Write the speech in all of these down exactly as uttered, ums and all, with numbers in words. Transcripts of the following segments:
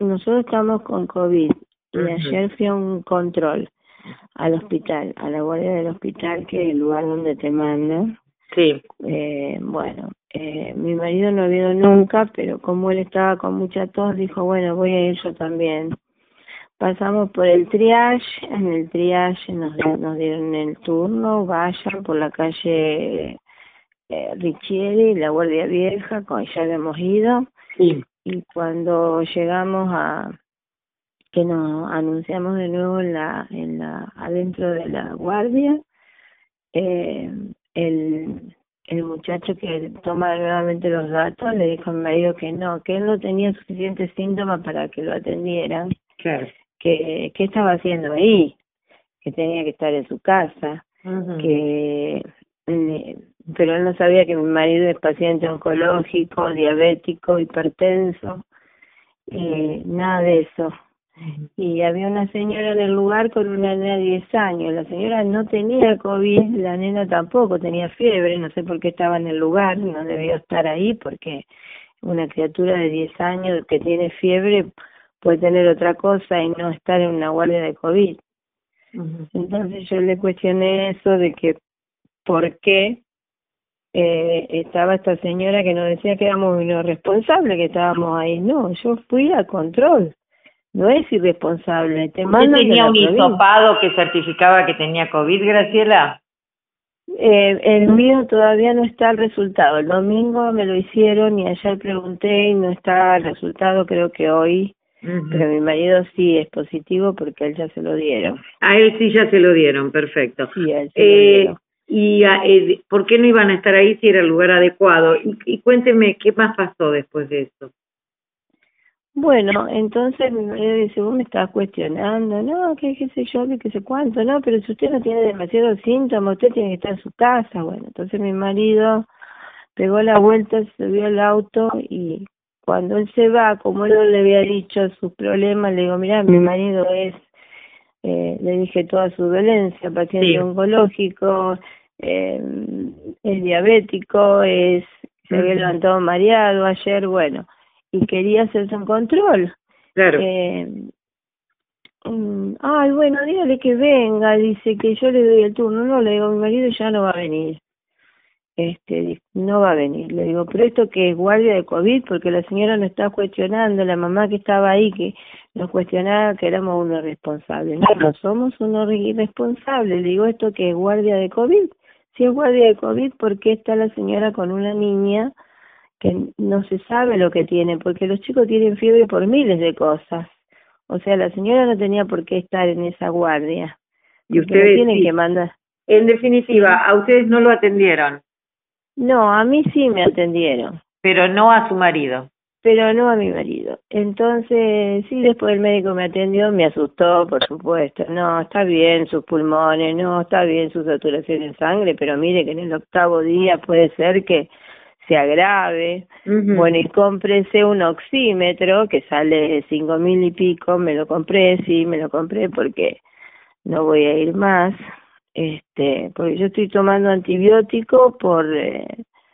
nosotros estamos con COVID y Ujú. ayer fui a un control al hospital, a la guardia del hospital, que es el lugar donde te mandan. Sí. Eh, bueno, eh, mi marido no ha ido nunca, pero como él estaba con mucha tos, dijo, bueno, voy a ir yo también. Pasamos por el triage, en el triage nos, nos dieron el turno, vayan por la calle eh, Richieri, la Guardia Vieja, con ya habíamos ido. Sí. Y cuando llegamos a que nos anunciamos de nuevo en la, en la adentro de la guardia, eh, el, el muchacho que toma nuevamente los datos le dijo a mi marido que no, que él no tenía suficientes síntomas para que lo atendieran, Claro. que qué estaba haciendo ahí, que tenía que estar en su casa, Ujú. que eh, pero él no sabía que mi marido es paciente oncológico, diabético, hipertenso, eh, nada de eso. Y había una señora en el lugar con una nena de diez años. La señora no tenía COVID, la nena tampoco tenía fiebre, no sé por qué estaba en el lugar, no debió estar ahí porque una criatura de diez años que tiene fiebre puede tener otra cosa y no estar en una guardia de COVID. Ujú. Entonces yo le cuestioné eso de que por qué eh, estaba esta señora que nos decía que éramos los responsables, que estábamos ahí. No, yo fui a control. No es irresponsable, te ¿Usted mandan de tenía la un provincia. hisopado que certificaba que tenía COVID, Graciela? Eh, el mío todavía no está el resultado. El domingo me lo hicieron y ayer pregunté y no está el resultado, creo que hoy. Ujú. Pero mi marido sí es positivo porque a él ya se lo dieron. A él sí ya se lo dieron, perfecto. Sí, a él se lo Eh, dieron. ¿Y a- eh, por qué no iban a estar ahí si era el lugar adecuado? Y, y cuénteme, ¿qué más pasó después de eso? Bueno, entonces mi marido dice, vos me estás cuestionando, no, que qué sé yo, que qué sé cuánto, no, pero si usted no tiene demasiados síntomas, usted tiene que estar en su casa. Bueno, entonces mi marido pegó la vuelta, se subió al auto y cuando él se va, como él no le había dicho sus problemas, le digo, mira, mi marido es, eh, le dije toda su dolencia, paciente Sí. oncológico, eh, es diabético, es se había Ujú. levantado mareado ayer, bueno, y quería hacerse un control. Claro. Eh, mm, ay, bueno, dígale que venga, dice que yo le doy el turno. No, le digo, mi marido ya no va a venir. Este, di- no va a venir. Le digo, pero esto que es guardia de COVID, porque la señora nos está cuestionando, la mamá que estaba ahí, que nos cuestionaba que éramos unos responsables. No, no somos unos irresponsables. Le digo, esto que es guardia de COVID. Si es guardia de COVID, ¿por qué está la señora con una niña que no se sabe lo que tiene? Porque los chicos tienen fiebre por miles de cosas. O sea, la señora no tenía por qué estar en esa guardia. Y Porque no ustedes, tienen sí. que mandar. En definitiva, a ustedes no lo atendieron, No, a mí sí me atendieron, pero no a su marido. pero no a mi marido. Entonces, sí, después el médico me atendió, me asustó, por supuesto. No, está bien sus pulmones, no, está bien su saturación en sangre, pero mire que en el octavo día puede ser que se agrave. Ujú. Bueno, y cómprese un oxímetro que sale cinco mil y pico, me lo compré, sí, me lo compré porque no voy a ir más, este, porque yo estoy tomando antibiótico por... Eh,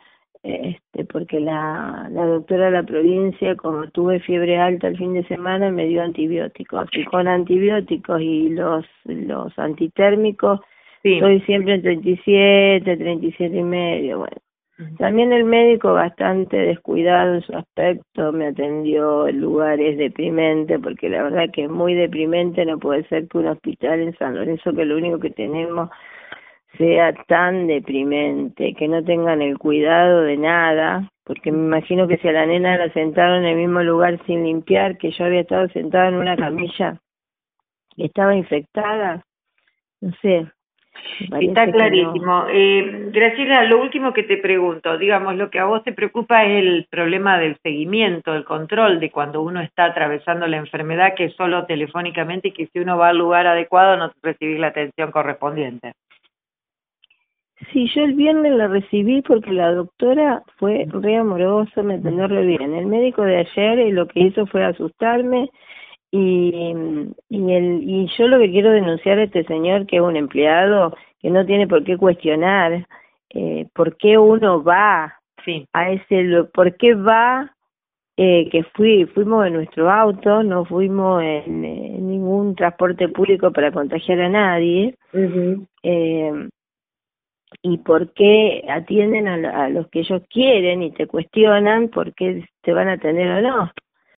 este porque la, la doctora de la provincia, como tuve fiebre alta el fin de semana, me dio antibióticos, y con antibióticos y los los antitérmicos Sí. estoy siempre en treinta y siete, treinta y siete y medio. Bueno, también el médico bastante descuidado en su aspecto, me atendió. El lugar es deprimente, porque la verdad que es muy deprimente. No puede ser que un hospital en San Lorenzo, que lo único que tenemos, sea tan deprimente, que no tengan el cuidado de nada, porque me imagino que si a la nena la sentaron en el mismo lugar sin limpiar, que yo había estado sentada en una camilla y estaba infectada, no sé, me parece Está que no. clarísimo. Eh, Graciela, lo último que te pregunto, digamos, lo que a vos te preocupa es el problema del seguimiento, el control de cuando uno está atravesando la enfermedad, que es solo telefónicamente, y que si uno va al lugar adecuado no recibís la atención correspondiente. Sí, yo el viernes la recibí porque la doctora fue re amorosa, me atendió re bien. El médico de ayer eh, lo que hizo fue asustarme y, y, el, y yo lo que quiero denunciar a este señor, que es un empleado que no tiene por qué cuestionar eh, por qué uno va Sí. a ese, lu- por qué va eh, que fui fuimos en nuestro auto, no fuimos en, en ningún transporte público para contagiar a nadie. Uh-huh. eh, y por qué atienden a, a los que ellos quieren y te cuestionan por qué te van a atender o no.